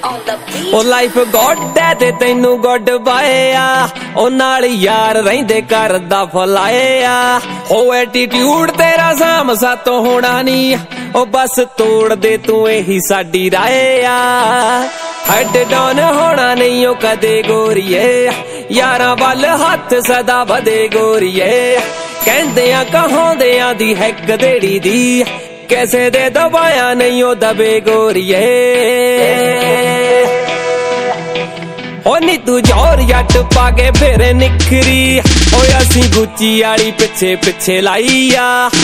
ओ life गोड है ते तैनू गुड बाए आ ओ नाल यार रहिंदे करदा फलाए आ हो एटीट्यूड तेरा साम सातों होना नी ओ बस तोड़ दे तू यही साडी राय आ हेड डाउन होना नहीं ओ कदे गोरीए यारां वल हथ सदा बदे गोरीए कहंदे आ कहांदे आ दी है गदेड़ी दी कैसे दे दबाया नहीं ओ दबे गोरीए ओ नी तू जोर जट पाके फिर निखरी ओ असी गुच्ची आली पिछे पिछे लाई आ